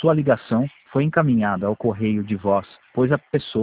Sua ligação foi encaminhada ao correio de voz, pois a pessoa